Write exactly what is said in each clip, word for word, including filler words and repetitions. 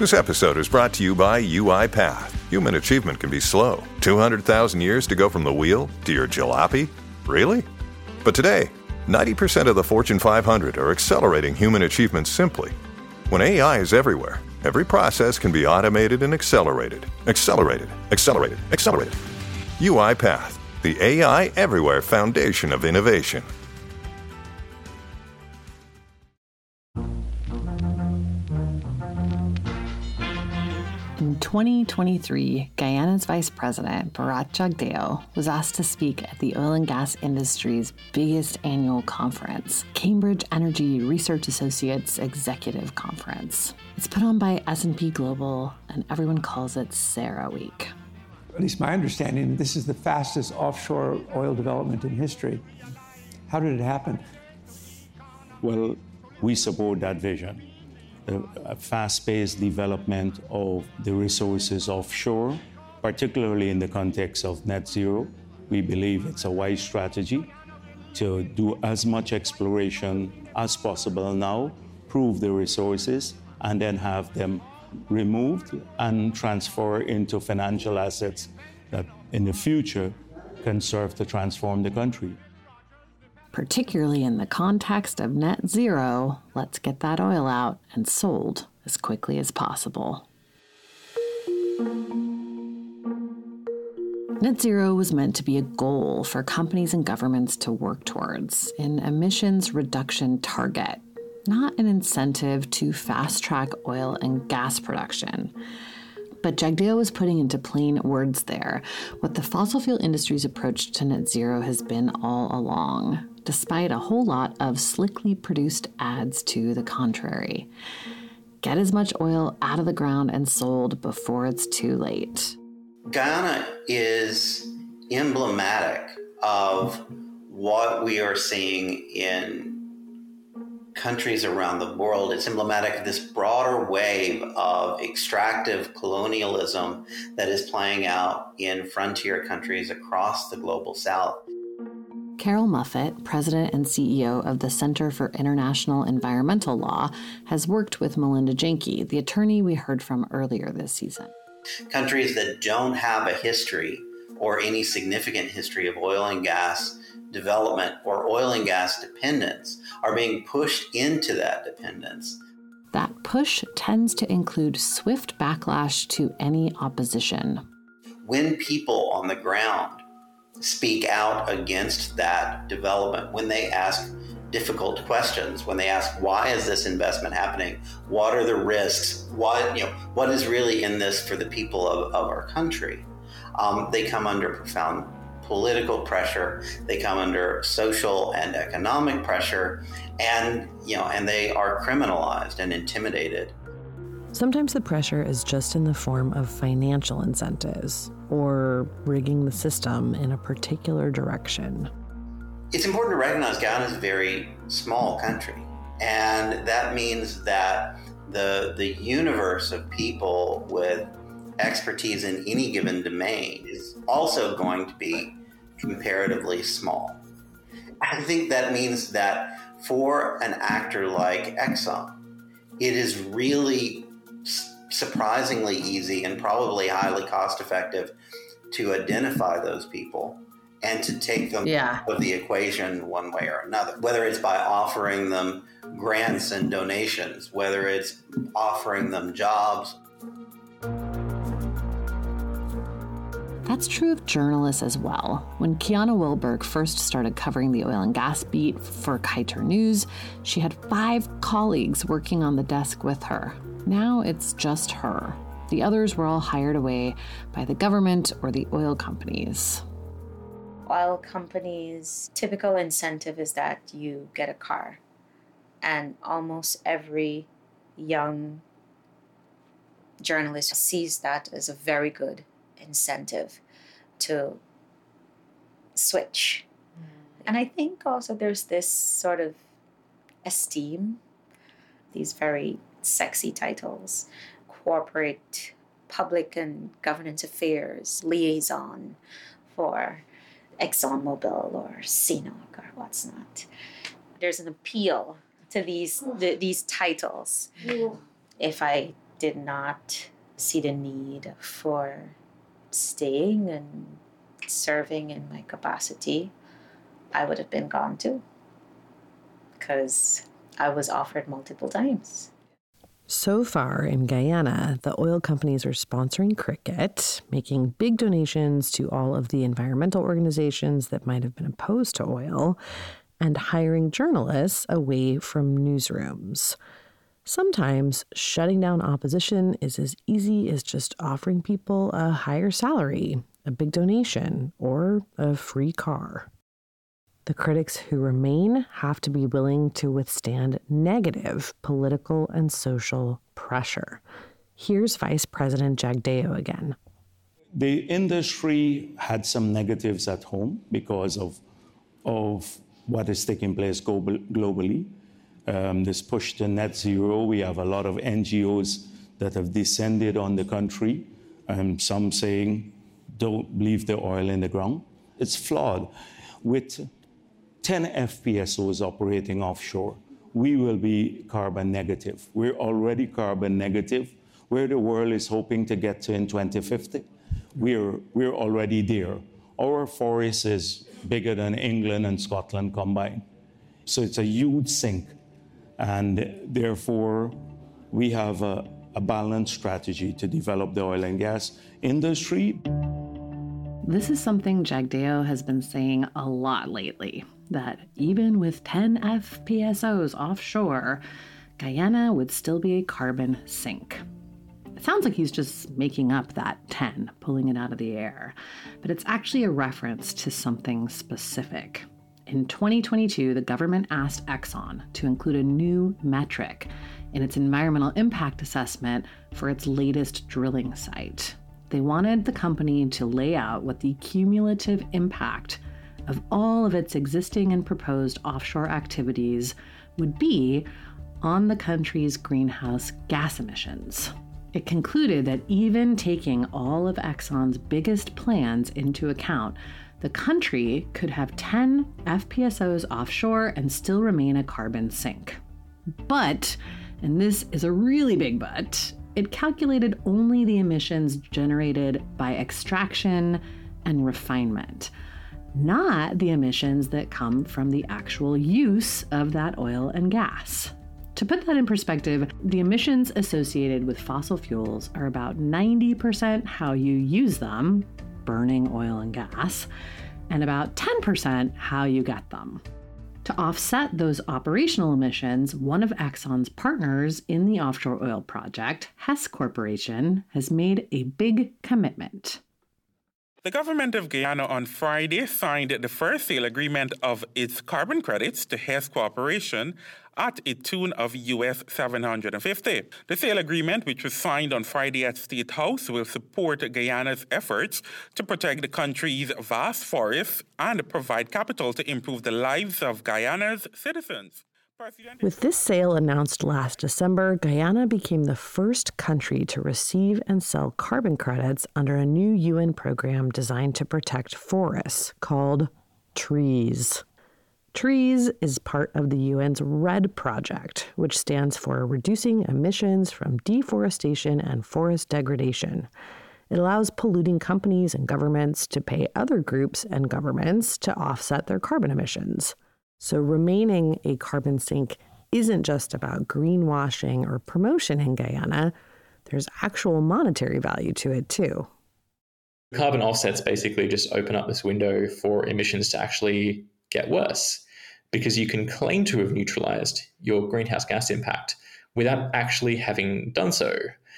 This episode is brought to you by UiPath. Human achievement can be slow. two hundred thousand years to go from the wheel to your jalopy? Really? But today, ninety percent of the Fortune five hundred are accelerating human achievement simply. When A I is everywhere, every process can be automated and accelerated. Accelerated, accelerated, accelerated. UiPath, the A I everywhere foundation of innovation. In twenty twenty-three, Guyana's Vice President, Bharat Jagdeo, was asked to speak at the oil and gas industry's biggest annual conference, Cambridge Energy Research Associates Executive Conference. It's put on by S and P Global, and everyone calls it CERAWeek. At least my understanding, this is the fastest offshore oil development in history. How did it happen? Well, we support that vision. A fast-paced development of the resources offshore, particularly in the context of net zero. We believe it's a wise strategy to do as much exploration as possible now, prove the resources, and then have them removed and transfer into financial assets that in the future can serve to transform the country. Particularly in the context of net zero, let's get that oil out and sold as quickly as possible. Net zero was meant to be a goal for companies and governments to work towards, an emissions reduction target, not an incentive to fast-track oil and gas production. But Jagdeo was putting into plain words there what the fossil fuel industry's approach to net zero has been all along, despite a whole lot of slickly produced ads to the contrary. Get as much oil out of the ground and sold before it's too late. Guyana is emblematic of what we are seeing in countries around the world. It's emblematic of this broader wave of extractive colonialism that is playing out in frontier countries across the global south. Carol Muffett, president and C E O of the Center for International Environmental Law, has worked with Melinda Janke, the attorney we heard from earlier this season. Countries that don't have a history or any significant history of oil and gas development or oil and gas dependence are being pushed into that dependence. That push tends to include swift backlash to any opposition. When people on the ground speak out against that development, when they ask difficult questions, when they ask, why is this investment happening? What are the risks? What, you know, what is really in this for the people of, of our country? Um, they come under profound political pressure, they come under social and economic pressure, and you know, and they are criminalized and intimidated. Sometimes the pressure is just in the form of financial incentives or rigging the system in a particular direction. It's important to recognize Guyana is a very small country, and that means that the the universe of people with expertise in any given domain is also going to be comparatively small. I think that means that for an actor like Exxon, it is really surprisingly easy and probably highly cost effective to identify those people and to take them yeah. out of the equation one way or another, whether it's by offering them grants and donations, whether it's offering them jobs. That's true of journalists as well. When Kiana Wilberg first started covering the oil and gas beat for Kiter News, she had five colleagues working on the desk with her. Now it's just her. The others were all hired away by the government or the oil companies. Oil companies' typical incentive is that you get a car. And almost every young journalist sees that as a very good incentive to switch. Mm. And I think also there's this sort of esteem, these very sexy titles, corporate, public and governance affairs liaison for ExxonMobil or C N O C or what's not. There's an appeal to these the, these titles. Yeah. If I did not see the need for staying and serving in my capacity, I would have been gone too, because I was offered multiple times. So far in Guyana, the oil companies are sponsoring cricket, making big donations to all of the environmental organizations that might have been opposed to oil, and hiring journalists away from newsrooms. Sometimes shutting down opposition is as easy as just offering people a higher salary, a big donation, or a free car. The critics who remain have to be willing to withstand negative political and social pressure. Here's Vice President Jagdeo again. The industry had some negatives at home because of, of what is taking place global, globally. Um, this push to net zero, we have a lot of N G Os that have descended on the country, um, some saying, don't leave the oil in the ground. It's flawed. With ten F P S Os operating offshore, we will be carbon negative. We're already carbon negative, where the world is hoping to get to in twenty fifty. We're, we're already there. Our forest is bigger than England and Scotland combined. So it's a huge sink. And therefore, we have a, a balanced strategy to develop the oil and gas industry. This is something Jagdeo has been saying a lot lately, that even with ten F P S Os offshore, Guyana would still be a carbon sink. It sounds like he's just making up that ten, pulling it out of the air, but it's actually a reference to something specific. In twenty twenty-two, the government asked Exxon to include a new metric in its environmental impact assessment for its latest drilling site. They wanted the company to lay out what the cumulative impact of all of its existing and proposed offshore activities would be on the country's greenhouse gas emissions. It concluded that even taking all of Exxon's biggest plans into account, the country could have ten F P S Os offshore and still remain a carbon sink. But, and this is a really big but, it calculated only the emissions generated by extraction and refinement, not the emissions that come from the actual use of that oil and gas. To put that in perspective, the emissions associated with fossil fuels are about ninety percent how you use them, burning oil and gas, and about ten percent how you get them. To offset those operational emissions, one of Exxon's partners in the offshore oil project, Hess Corporation, has made a big commitment. The government of Guyana on Friday signed the first sale agreement of its carbon credits to Hess Corporation at a tune of U S seven hundred fifty. The sale agreement, which was signed on Friday at State House, will support Guyana's efforts to protect the country's vast forests and provide capital to improve the lives of Guyana's citizens. With this sale announced last December, Guyana became the first country to receive and sell carbon credits under a new U N program designed to protect forests called TREES. TREES is part of the U N's REDD project, which stands for Reducing Emissions from Deforestation and Forest Degradation. It allows polluting companies and governments to pay other groups and governments to offset their carbon emissions. So remaining a carbon sink isn't just about greenwashing or promotion in Guyana. There's actual monetary value to it, too. Carbon offsets basically just open up this window for emissions to actually get worse, because you can claim to have neutralized your greenhouse gas impact without actually having done so.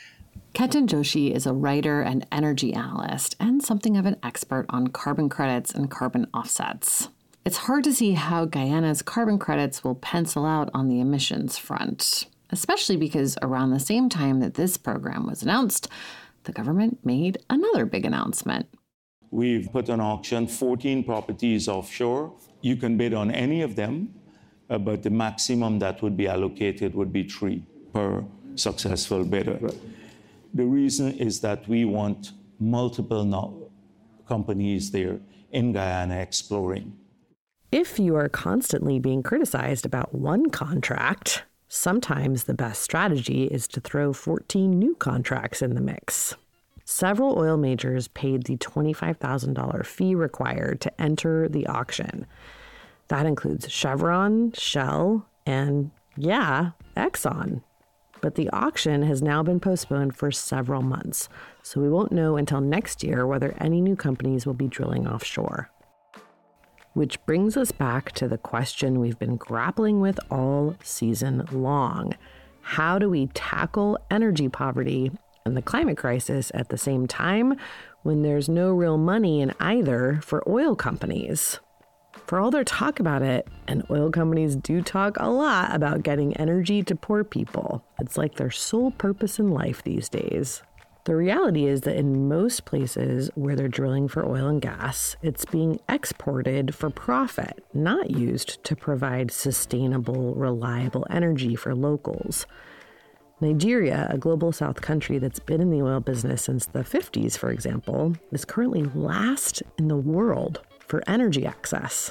Ketan Joshi is a writer and energy analyst and something of an expert on carbon credits and carbon offsets. It's hard to see how Guyana's carbon credits will pencil out on the emissions front, especially because around the same time that this program was announced, the government made another big announcement. We've put on auction fourteen properties offshore. You can bid on any of them, uh, but the maximum that would be allocated would be three per successful bidder. Right. The reason is that we want multiple no- companies there in Guyana exploring. If you are constantly being criticized about one contract, Sometimes the best strategy is to throw fourteen new contracts in the mix. Several oil majors paid the twenty-five thousand dollars fee required to enter the auction. That includes Chevron, Shell, and, yeah, Exxon. But the auction has now been postponed for several months, so we won't know until next year whether any new companies will be drilling offshore. Which brings us back to the question we've been grappling with all season long. How do we tackle energy poverty and the climate crisis at the same time when there's no real money in either for oil companies? For all their talk about it, and oil companies do talk a lot about getting energy to poor people. It's like their sole purpose in life these days. The reality is that in most places where they're drilling for oil and gas, it's being exported for profit, not used to provide sustainable, reliable energy for locals. Nigeria, a global south country that's been in the oil business since the fifties, for example, is currently last in the world for energy access.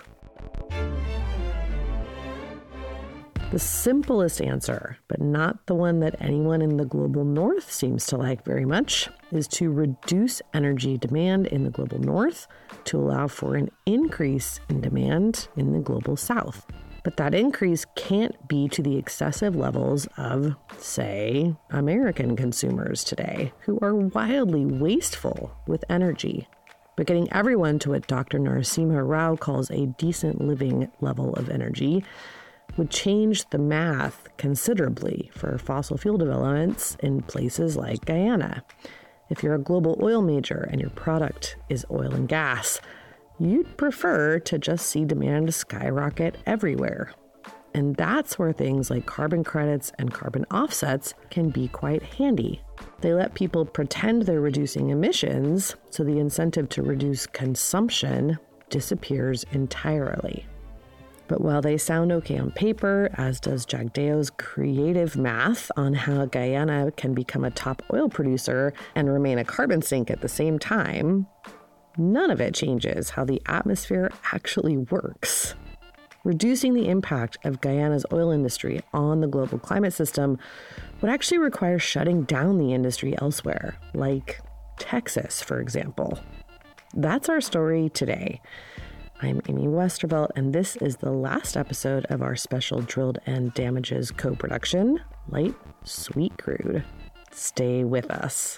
The simplest answer, but not the one that anyone in the global north seems to like very much, is to reduce energy demand in the global north to allow for an increase in demand in the global south. But that increase can't be to the excessive levels of, say, American consumers today, who are wildly wasteful with energy. But getting everyone to what Doctor Narasimha Rao calls a decent living level of energy would change the math considerably for fossil fuel developments in places like Guyana. If you're a global oil major and your product is oil and gas, you'd prefer to just see demand skyrocket everywhere. And that's where things like carbon credits and carbon offsets can be quite handy. They let people pretend they're reducing emissions, so the incentive to reduce consumption disappears entirely. But while they sound okay on paper, as does Jagdeo's creative math on how Guyana can become a top oil producer and remain a carbon sink at the same time, none of it changes how the atmosphere actually works. Reducing the impact of Guyana's oil industry on the global climate system would actually require shutting down the industry elsewhere, like Texas, for example. That's our story today. I'm Amy Westervelt, and this is the last episode of our special Drilled and Damages co-production, Light, Sweet Crude. Stay with us.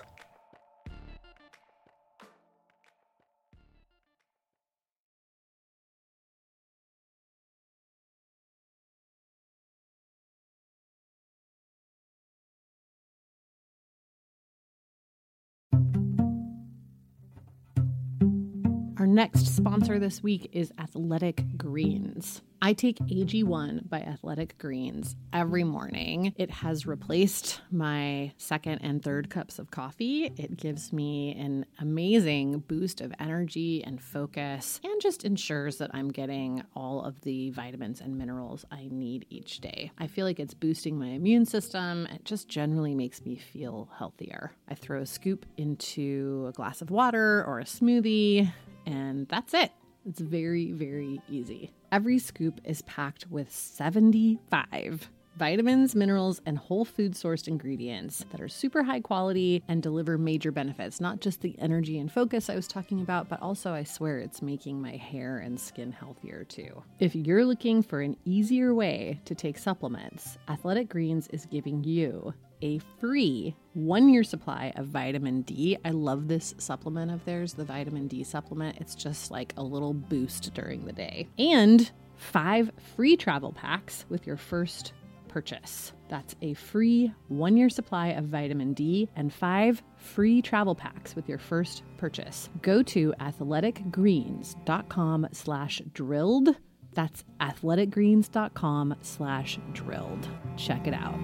Our next sponsor this week is Athletic Greens. I take A G one by Athletic Greens every morning. It has replaced my second and third cups of coffee. It gives me an amazing boost of energy and focus, and just ensures that I'm getting all of the vitamins and minerals I need each day. I feel like it's boosting my immune system. It just generally makes me feel healthier. I throw a scoop into a glass of water or a smoothie, and that's it. It's very, very easy. Every scoop is packed with seventy-five vitamins, minerals, and whole food sourced ingredients that are super high quality and deliver major benefits. Not just the energy and focus I was talking about, but also I swear it's making my hair and skin healthier too. If you're looking for an easier way to take supplements, Athletic Greens is giving you a free one-year supply of vitamin D. I love this supplement of theirs, the vitamin D supplement. It's just like a little boost during the day. And five free travel packs with your first purchase. That's a free one-year supply of vitamin D and five free travel packs with your first purchase. Go to athleticgreens.com slash drilled. That's athleticgreens.com slash drilled. Check it out.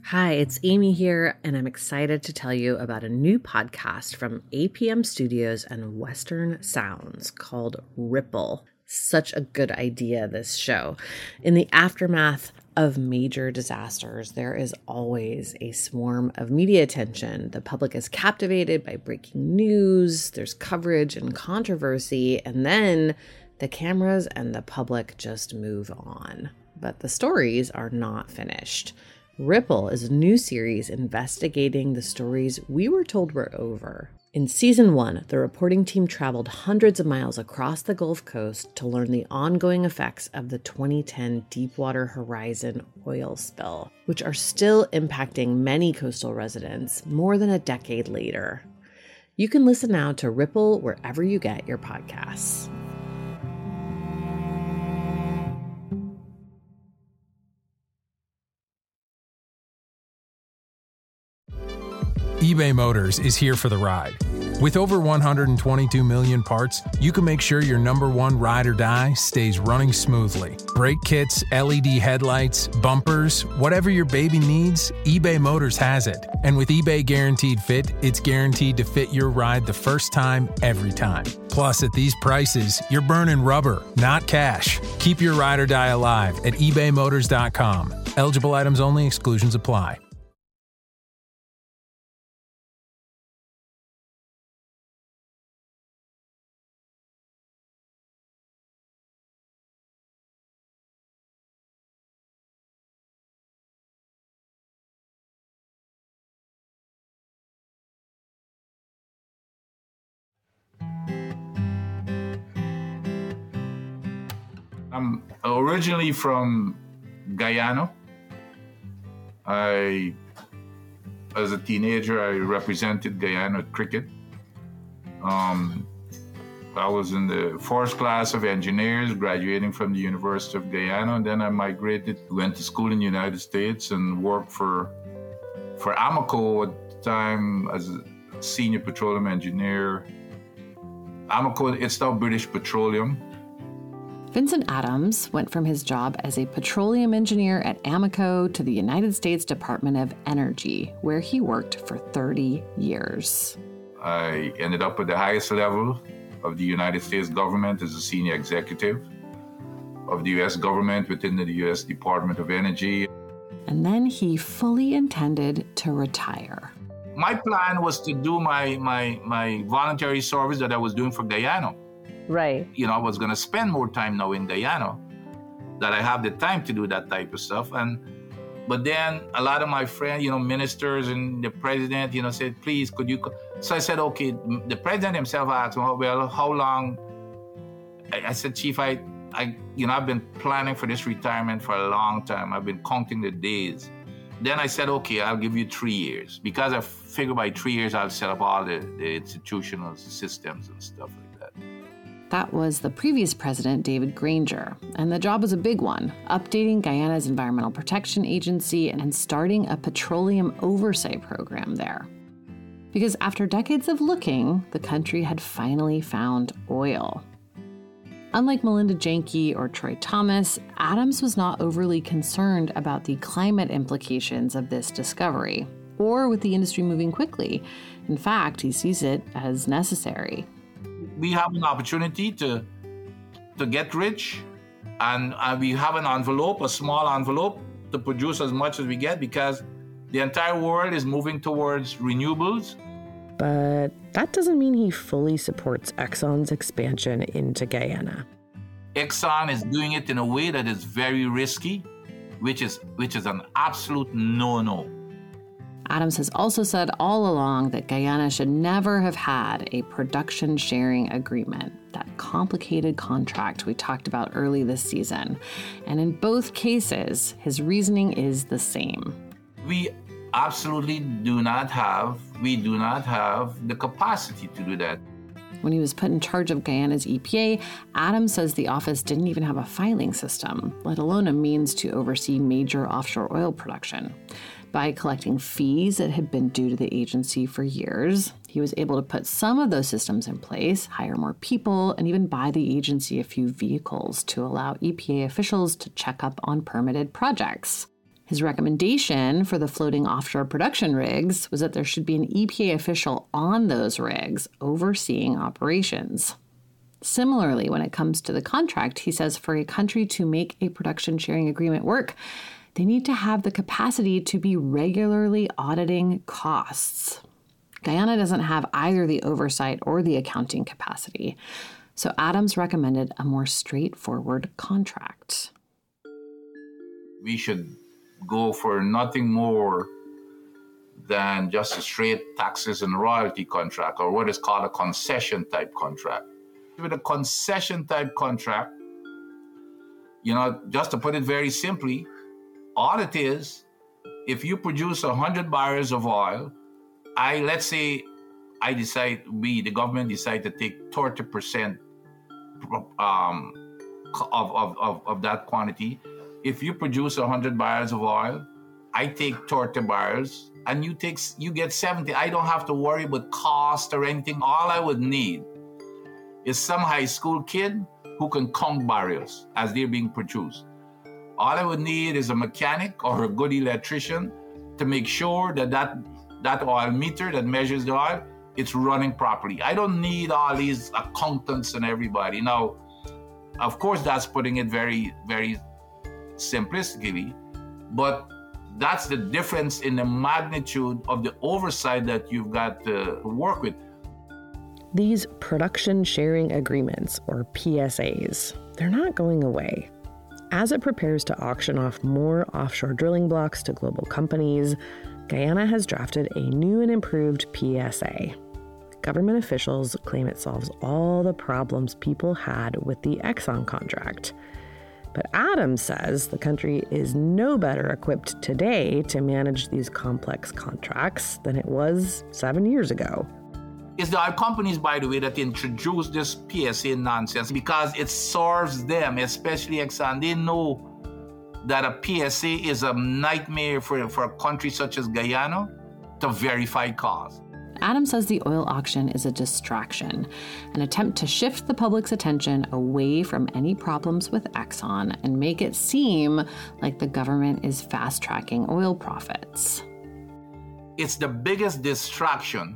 Hi, it's Amy here, and I'm excited to tell you about a new podcast from A P M Studios and Western Sounds called Ripple. Such a good idea, this show. In the aftermath of major disasters, there is always a swarm of media attention. The public is captivated by breaking news, there's coverage and controversy, and then the cameras and the public just move on. But the stories are not finished. Ripple is a new series investigating the stories we were told were over. In season one, the reporting team traveled hundreds of miles across the Gulf Coast to learn the ongoing effects of the twenty ten Deepwater Horizon oil spill, which are still impacting many coastal residents more than a decade later. You can listen now to Ripple wherever you get your podcasts. eBay Motors is here for the ride. With over one hundred twenty-two million parts, you can make sure your number one ride or die stays running smoothly. Brake kits, L E D headlights, bumpers, whatever your baby needs, eBay Motors has it. And with eBay Guaranteed Fit, it's guaranteed to fit your ride the first time, every time. Plus, at these prices, you're burning rubber, not cash. Keep your ride or die alive at ebay motors dot com. Eligible items only. Exclusions apply. I'm originally from Guyana. I, as a teenager, I represented Guyana at cricket. Um, I was in the first class of engineers, graduating from the University of Guyana, and then I migrated, went to school in the United States, and worked for for Amoco at the time as a senior petroleum engineer. Amoco, it's now British Petroleum. Vincent Adams went from his job as a petroleum engineer at Amoco to the United States Department of Energy, where he worked for thirty years. I ended up at the highest level of the United States government as a senior executive of the U S government within the U S Department of Energy. And then he fully intended to retire. My plan was to do my, my, my voluntary service that I was doing for Guyana. Right. You know, I was going to spend more time now in Guyana, that I have the time to do that type of stuff. And but then a lot of my friends, you know, ministers and the president, you know, said, please, could you? Co-? So I said, okay. The president himself asked me, well, how long? I, I said, Chief, I, I, you know, I've been planning for this retirement for a long time. I've been counting the days. Then I said, okay, I'll give you three years. Because I figured by three years, I'll set up all the, the institutional systems and stuff like that. That was the previous president, David Granger, and the job was a big one, updating Guyana's Environmental Protection Agency and starting a petroleum oversight program there. Because after decades of looking, the country had finally found oil. Unlike Melinda Janke or Troy Thomas, Adams was not overly concerned about the climate implications of this discovery, or with the industry moving quickly. In fact, he sees it as necessary. We have an opportunity to to get rich, and uh, we have an envelope, a small envelope, to produce as much as we get because the entire world is moving towards renewables. But that doesn't mean he fully supports Exxon's expansion into Guyana. Exxon is doing it in a way that is very risky, which is which is an absolute no-no. Adams has also said all along that Guyana should never have had a production sharing agreement, that complicated contract we talked about early this season. And in both cases, his reasoning is the same. We absolutely do not have, we do not have the capacity to do that. When he was put in charge of Guyana's E P A, Adams says the office didn't even have a filing system, let alone a means to oversee major offshore oil production. By collecting fees that had been due to the agency for years, he was able to put some of those systems in place, hire more people, and even buy the agency a few vehicles to allow E P A officials to check up on permitted projects. His recommendation for the floating offshore production rigs was that there should be an E P A official on those rigs overseeing operations. Similarly, when it comes to the contract, he says for a country to make a production sharing agreement work, they need to have the capacity to be regularly auditing costs. Guyana doesn't have either the oversight or the accounting capacity, so Adams recommended a more straightforward contract. We should go for nothing more than just a straight taxes and royalty contract, or what is called a concession type contract. With a concession type contract, you know, just to put it very simply, all it is, if you produce one hundred barrels of oil, I let's say I decide, we, the government decide to take thirty percent um, of, of, of, of that quantity. If you produce one hundred barrels of oil, I take thirty barrels and you take you get seventy. I don't have to worry about cost or anything. All I would need is some high school kid who can count barrels as they're being produced. All I would need is a mechanic or a good electrician to make sure that that, that oil meter that measures the oil, it's running properly. I don't need all these accountants and everybody. Now, of course, that's putting it very, very simplistically, but that's the difference in the magnitude of the oversight that you've got to work with. These production sharing agreements, or P S As, they're not going away. As it prepares to auction off more offshore drilling blocks to global companies, Guyana has drafted a new and improved P S A. Government officials claim it solves all the problems people had with the Exxon contract. But Adams says the country is no better equipped today to manage these complex contracts than it was seven years ago. It's the oil companies, by the way, that introduced this P S A nonsense because it serves them, especially Exxon. They know that a P S A is a nightmare for, for a country such as Guyana to verify costs. Adams says the oil auction is a distraction, an attempt to shift the public's attention away from any problems with Exxon and make it seem like the government is fast-tracking oil profits. It's the biggest distraction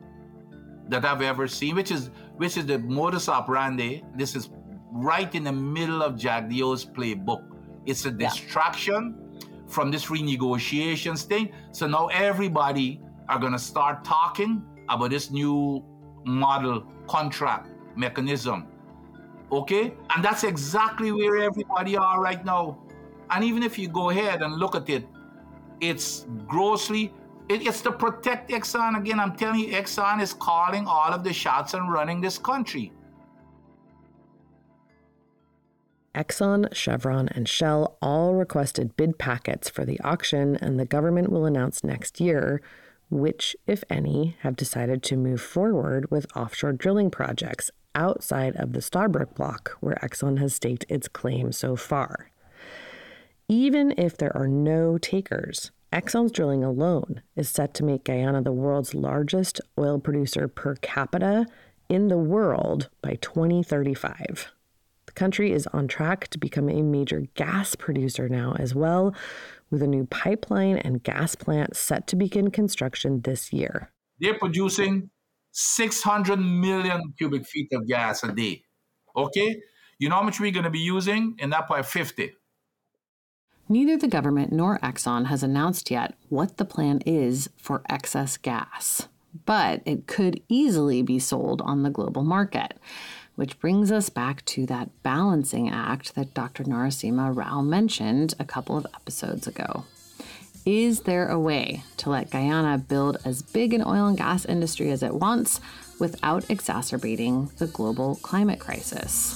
that I've ever seen, which is which is the modus operandi. This is right in the middle of Jagdeo's playbook. It's a distraction yeah. from this renegotiations thing. So now everybody are going to start talking about this new model contract mechanism. Okay? And that's exactly where everybody are right now. And even if you go ahead and look at it, it's grossly, it, it's to protect Exxon. Again, I'm telling you, Exxon is calling all of the shots and running this country. Exxon, Chevron, and Shell all requested bid packets for the auction, and the government will announce next year which, if any, have decided to move forward with offshore drilling projects outside of the Stabroek Block, where Exxon has staked its claim so far. Even if there are no takers, Exxon's drilling alone is set to make Guyana the world's largest oil producer per capita in the world by twenty thirty-five. The country is on track to become a major gas producer now as well, with a new pipeline and gas plant set to begin construction this year. They're producing six hundred million cubic feet of gas a day. Okay? You know how much we're going to be using? And that by fifty. Neither the government nor Exxon has announced yet what the plan is for excess gas, but it could easily be sold on the global market, which brings us back to that balancing act that Doctor Narasimha Rao mentioned a couple of episodes ago. Is there a way to let Guyana build as big an oil and gas industry as it wants without exacerbating the global climate crisis?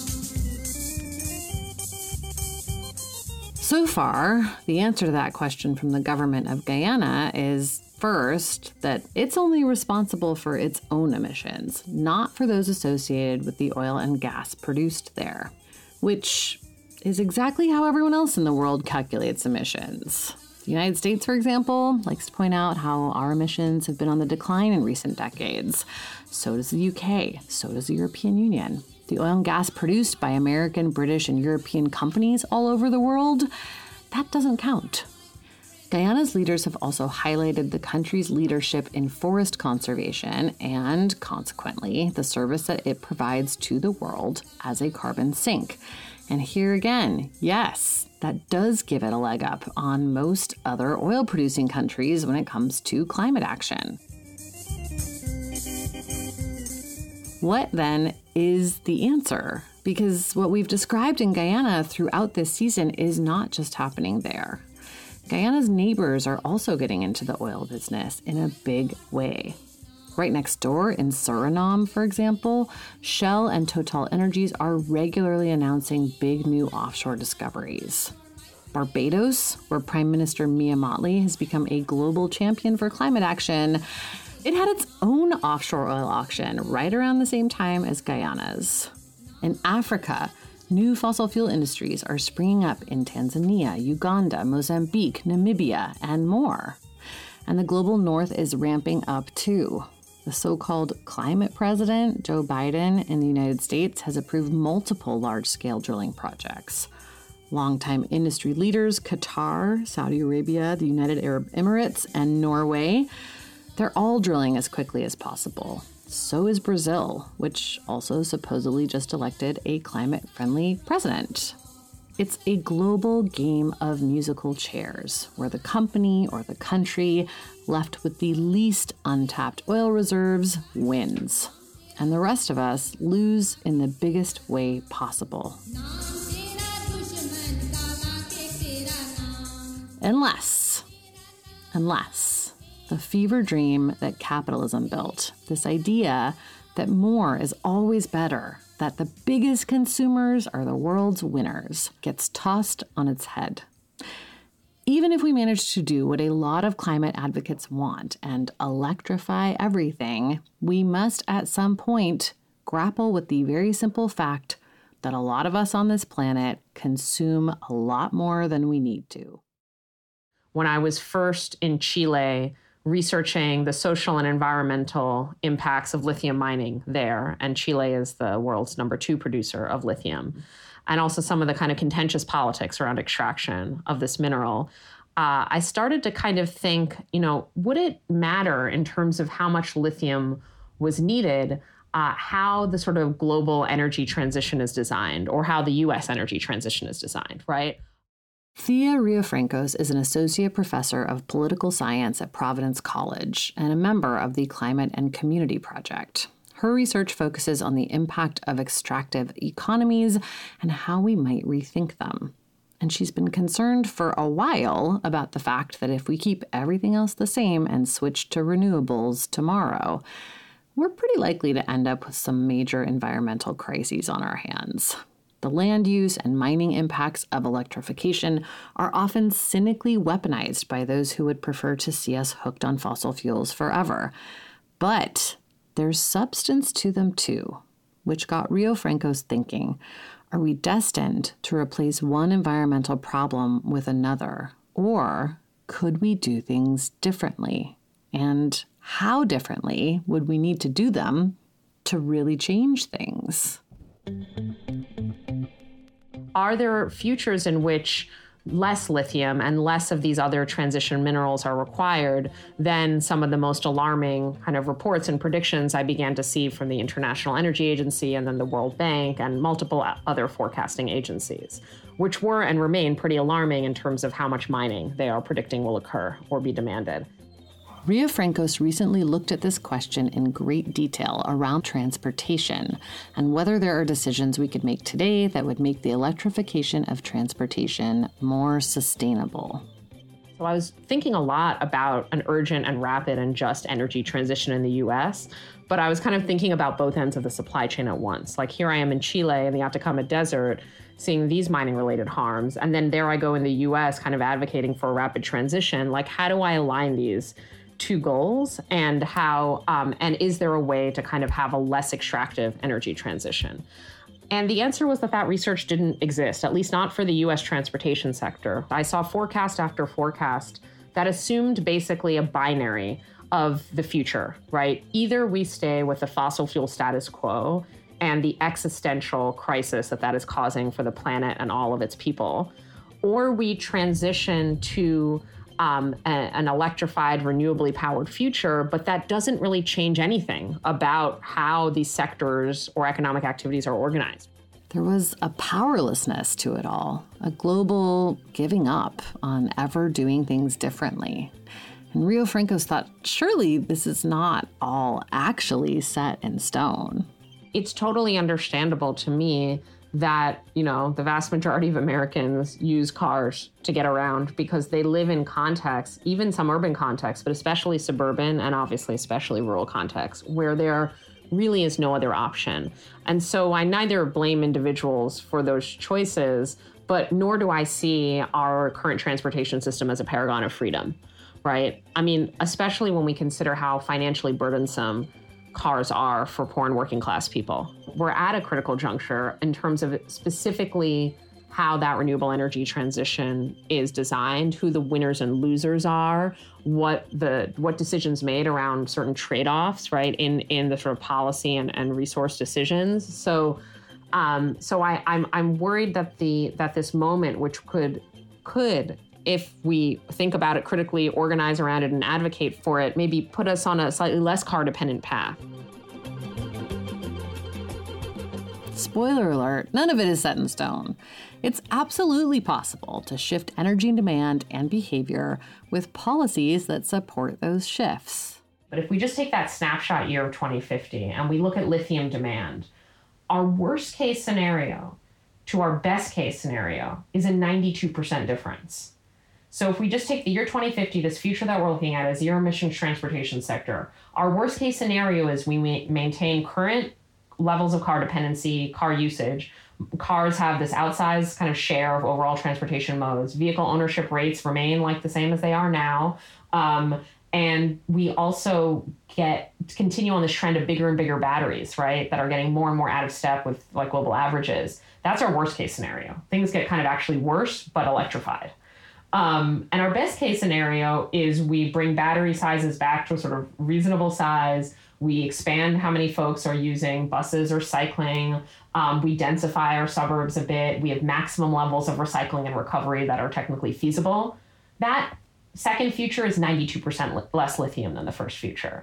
So far, the answer to that question from the government of Guyana is, first, that it's only responsible for its own emissions, not for those associated with the oil and gas produced there, which is exactly how everyone else in the world calculates emissions. The United States, for example, likes to point out how our emissions have been on the decline in recent decades. So does the U K. So does the European Union. The oil and gas produced by American, British, and European companies all over the world, that doesn't count. Guyana's leaders have also highlighted the country's leadership in forest conservation and, consequently, the service that it provides to the world as a carbon sink. And here again, yes, that does give it a leg up on most other oil-producing countries when it comes to climate action. What, then, is the answer? Because what we've described in Guyana throughout this season is not just happening there. Guyana's neighbors are also getting into the oil business in a big way. Right next door in Suriname, for example, Shell and Total Energies are regularly announcing big new offshore discoveries. Barbados, where Prime Minister Mia Mottley has become a global champion for climate action, it had its own offshore oil auction right around the same time as Guyana's. In Africa, new fossil fuel industries are springing up in Tanzania, Uganda, Mozambique, Namibia, and more. And the global north is ramping up too. The so-called climate president, Joe Biden, in the United States has approved multiple large-scale drilling projects. Longtime industry leaders, Qatar, Saudi Arabia, the United Arab Emirates, and Norway, they're all drilling as quickly as possible. So is Brazil, which also supposedly just elected a climate-friendly president. It's a global game of musical chairs, where the company or the country left with the least untapped oil reserves wins. And the rest of us lose in the biggest way possible. Unless, unless the fever dream that capitalism built, this idea that more is always better, that the biggest consumers are the world's winners, gets tossed on its head. Even if we manage to do what a lot of climate advocates want and electrify everything, we must at some point grapple with the very simple fact that a lot of us on this planet consume a lot more than we need to. When I was first in Chile researching the social and environmental impacts of lithium mining there, and Chile is the world's number two producer of lithium, and also some of the kind of contentious politics around extraction of this mineral, uh, I started to kind of think, you know, would it matter in terms of how much lithium was needed, uh, how the sort of global energy transition is designed, or how the U S energy transition is designed, right? Thea Riofrancos is an associate professor of political science at Providence College and a member of the Climate and Community Project. Her research focuses on the impact of extractive economies and how we might rethink them. And she's been concerned for a while about the fact that if we keep everything else the same and switch to renewables tomorrow, we're pretty likely to end up with some major environmental crises on our hands. The land use and mining impacts of electrification are often cynically weaponized by those who would prefer to see us hooked on fossil fuels forever. But there's substance to them too, which got Riofrancos thinking, are we destined to replace one environmental problem with another? Or could we do things differently? And how differently would we need to do them to really change things? Are there futures in which less lithium and less of these other transition minerals are required than some of the most alarming kind of reports and predictions I began to see from the International Energy Agency and then the World Bank and multiple other forecasting agencies, which were and remain pretty alarming in terms of how much mining they are predicting will occur or be demanded. Riofrancos recently looked at this question in great detail around transportation and whether there are decisions we could make today that would make the electrification of transportation more sustainable. So I was thinking a lot about an urgent and rapid and just energy transition in the U S, but I was kind of thinking about both ends of the supply chain at once. Like here I am in Chile in the Atacama Desert, seeing these mining-related harms, and then there I go in the U S kind of advocating for a rapid transition. Like, how do I align these two goals, and how, um, and is there a way to kind of have a less extractive energy transition? And the answer was that that research didn't exist, at least not for the U S transportation sector. I saw forecast after forecast that assumed basically a binary of the future, right? Either we stay with the fossil fuel status quo and the existential crisis that that is causing for the planet and all of its people, or we transition to um, a, an electrified, renewably powered future, but that doesn't really change anything about how these sectors or economic activities are organized. There was a powerlessness to it all, a global giving up on ever doing things differently. And Rio Francos thought, surely this is not all actually set in stone. It's totally understandable to me that, you know, the vast majority of Americans use cars to get around because they live in contexts, even some urban contexts, but especially suburban and obviously especially rural contexts, where there really is no other option. And so I neither blame individuals for those choices, but nor do I see our current transportation system as a paragon of freedom, right? I mean, especially when we consider how financially burdensome cars are for poor and working class people. We're at a critical juncture in terms of specifically how that renewable energy transition is designed, who the winners and losers are, what the what decisions made around certain trade-offs, right, in, in the sort of policy and, and resource decisions. So um, so I, I'm I'm worried that the that this moment, which could could if we think about it critically, organize around it and advocate for it, maybe put us on a slightly less car-dependent path. Spoiler alert, none of it is set in stone. It's absolutely possible to shift energy demand and behavior with policies that support those shifts. But if we just take that snapshot year of twenty fifty and we look at lithium demand, our worst case scenario to our best case scenario is a ninety-two percent difference. So if we just take the year twenty fifty, this future that we're looking at, a zero emissions transportation sector, our worst case scenario is we ma- maintain current levels of car dependency, car usage. Cars have this outsized kind of share of overall transportation modes. Vehicle ownership rates remain like the same as they are now. Um, and we also get continue on this trend of bigger and bigger batteries, right, that are getting more and more out of step with like global averages. That's our worst case scenario. Things get kind of actually worse, but electrified. Um, and our best case scenario is we bring battery sizes back to a sort of reasonable size. We expand how many folks are using buses or cycling. Um, we densify our suburbs a bit. We have maximum levels of recycling and recovery that are technically feasible. That second future is ninety-two percent li- less lithium than the first future.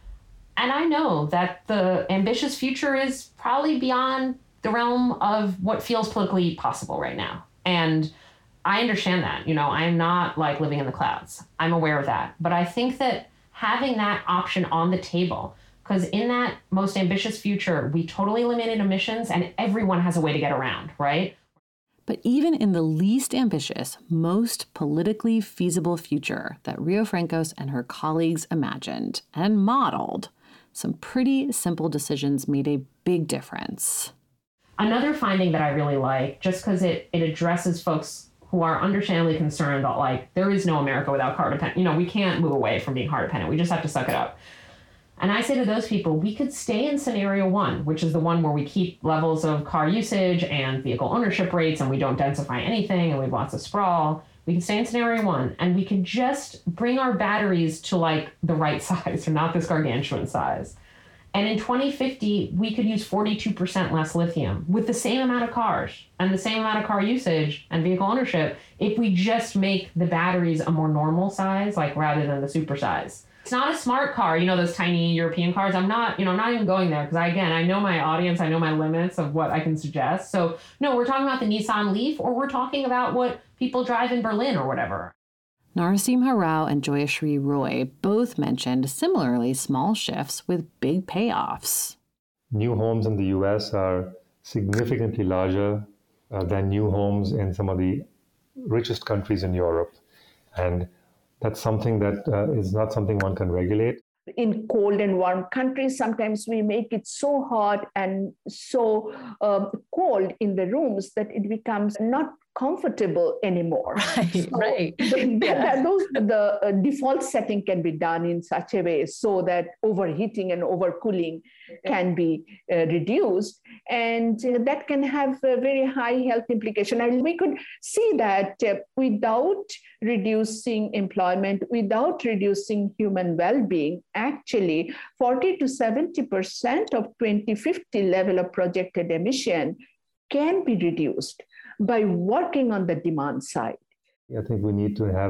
And I know that the ambitious future is probably beyond the realm of what feels politically possible right now. And I understand that. You know, I'm not like living in the clouds. I'm aware of that. But I think that having that option on the table, because in that most ambitious future, we totally eliminated emissions and everyone has a way to get around, right? But even in the least ambitious, most politically feasible future that Rio Francos and her colleagues imagined and modeled, some pretty simple decisions made a big difference. Another finding that I really like, just because it, it addresses folks who are understandably concerned that, like, there is no America without car dependent. You know, we can't move away from being car dependent. We just have to suck it up. And I say to those people, we could stay in scenario one, which is the one where we keep levels of car usage and vehicle ownership rates and we don't densify anything and we have lots of sprawl. We can stay in scenario one and we could just bring our batteries to like the right size or not this gargantuan size. And in twenty fifty, we could use forty-two percent less lithium with the same amount of cars and the same amount of car usage and vehicle ownership if we just make the batteries a more normal size, like rather than the super size. It's not a smart car, you know, those tiny European cars. I'm not, you know, I'm not even going there because, I, again, I know my audience, I know my limits of what I can suggest. So, no, we're talking about the Nissan Leaf or we're talking about what people drive in Berlin or whatever. Narasimha Rao and Joyashree Roy both mentioned similarly small shifts with big payoffs. New homes in the U S are significantly larger uh, than new homes in some of the richest countries in Europe. And that's something that uh, is not something one can regulate. In cold and warm countries, sometimes we make it so hot and so um, cold in the rooms that it becomes not comfortable anymore. Right, so right. The, Yeah. those, the uh, default setting can be done in such a way so that overheating and overcooling can be uh, reduced, and uh, that can have a very high health implication. And we could see that uh, without reducing employment, without reducing human well-being, actually forty to seventy percent of twenty fifty level of projected emission can be reduced by working on the demand side. I think we need to have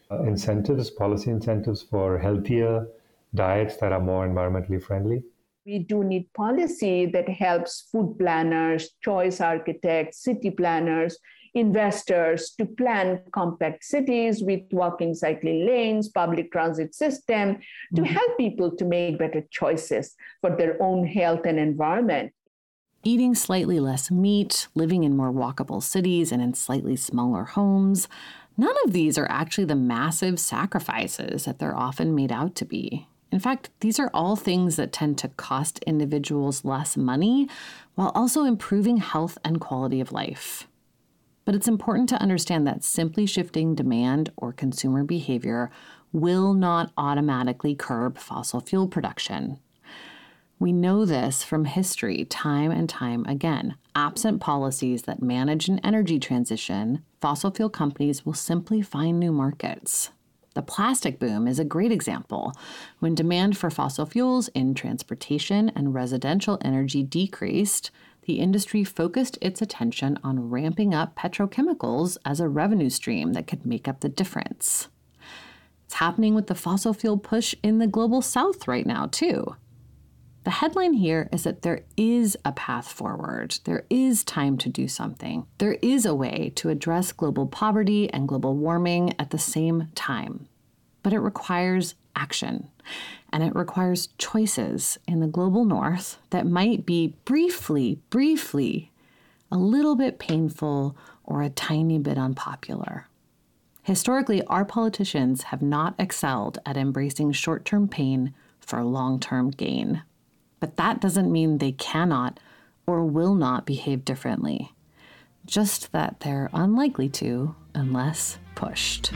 uh, incentives, policy incentives for healthier diets that are more environmentally friendly. We do need policy that helps food planners, choice architects, city planners, investors to plan compact cities with walking, cycling lanes, public transit system, to mm-hmm. help people to make better choices for their own health and environment. Eating slightly less meat, living in more walkable cities and in slightly smaller homes, none of these are actually the massive sacrifices that they're often made out to be. In fact, these are all things that tend to cost individuals less money while also improving health and quality of life. But it's important to understand that simply shifting demand or consumer behavior will not automatically curb fossil fuel production. We know this from history time and time again. Absent policies that manage an energy transition, fossil fuel companies will simply find new markets. The plastic boom is a great example. When demand for fossil fuels in transportation and residential energy decreased, the industry focused its attention on ramping up petrochemicals as a revenue stream that could make up the difference. It's happening with the fossil fuel push in the global south right now, too. The headline here is that there is a path forward. There is time to do something. There is a way to address global poverty and global warming at the same time. But it requires action, and it requires choices in the global north that might be briefly, briefly, a little bit painful or a tiny bit unpopular. Historically, our politicians have not excelled at embracing short-term pain for long-term gain. But that doesn't mean they cannot or will not behave differently, just that they're unlikely to unless pushed.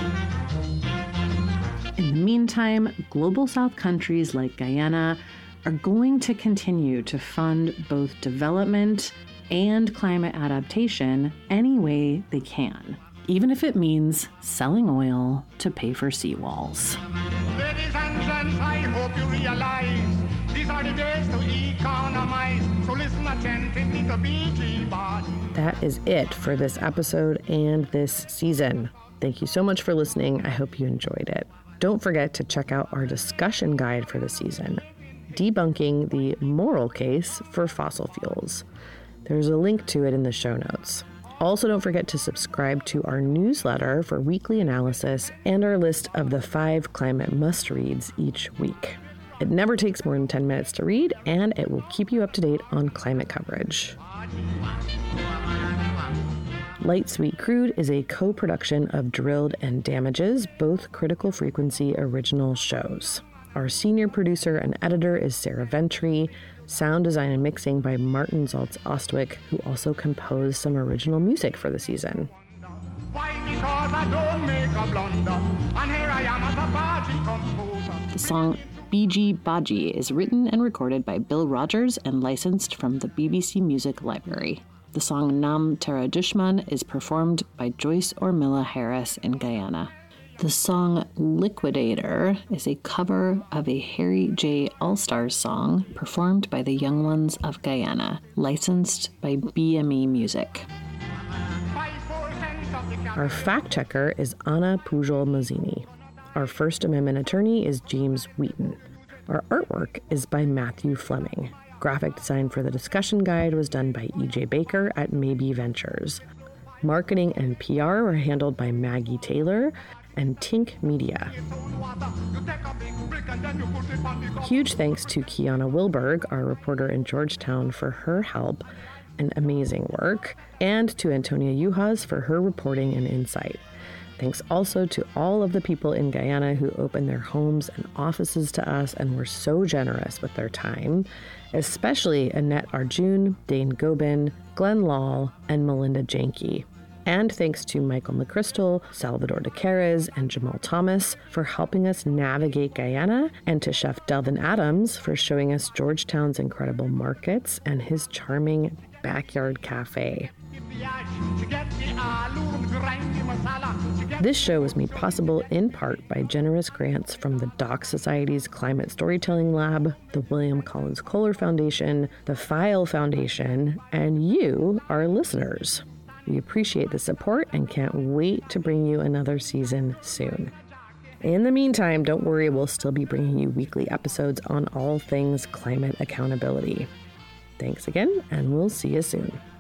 In the meantime, global South countries like Guyana are going to continue to fund both development and climate adaptation any way they can, even if it means selling oil to pay for seawalls. Ladies and gents, I hope you realize these are the days to economize, so listen attentively to B G Body. That is it for this episode and this season. Thank you so much for listening. I hope you enjoyed it. Don't forget to check out our discussion guide for the season, Debunking the Moral Case for Fossil Fuels. There's a link to it in the show notes. Also, don't forget to subscribe to our newsletter for weekly analysis and our list of the five climate must-reads each week. It never takes more than ten minutes to read, and it will keep you up to date on climate coverage. Light Sweet Crude is a co-production of Drilled and Damages, both Critical Frequency original shows. Our senior producer and editor is Sarah Ventry. Sound design and mixing by Martin Zaltz Ostwick, who also composed some original music for the season. Why? Because I don't make a blunder, and here I am as a party composer. The song B G Baji is written and recorded by Bill Rogers and licensed from the B B C Music Library. The song Nam Tera Dushman is performed by Joyce Ormilla Harris in Guyana. The song Liquidator is a cover of a Harry J. All-Stars song performed by the Young Ones of Guyana, licensed by B M E Music. Our fact checker is Anna Pujol Mazzini. Our First Amendment attorney is James Wheaton. Our artwork is by Matthew Fleming. Graphic design for the discussion guide was done by E J Baker at Maybe Ventures. Marketing and P R were handled by Maggie Taylor and Tink Media. Huge thanks to Kiana Wilberg, our reporter in Georgetown, for her help and amazing work, and to Antonia Yuhas for her reporting and insight. Thanks also to all of the people in Guyana who opened their homes and offices to us and were so generous with their time, especially Annette Arjun, Dane Gobin, Glenn Lahl, and Melinda Janke. And thanks to Michael McChrystal, Salvador de Carres, and Jamal Thomas for helping us navigate Guyana, and to Chef Delvin Adams for showing us Georgetown's incredible markets and his charming backyard cafe. This show was made possible in part by generous grants from the Doc Society's Climate Storytelling Lab, the William Collins Kohler Foundation, the File Foundation, and you, our listeners. We appreciate the support and can't wait to bring you another season soon. In the meantime, don't worry, we'll still be bringing you weekly episodes on all things climate accountability. Thanks again, and we'll see you soon.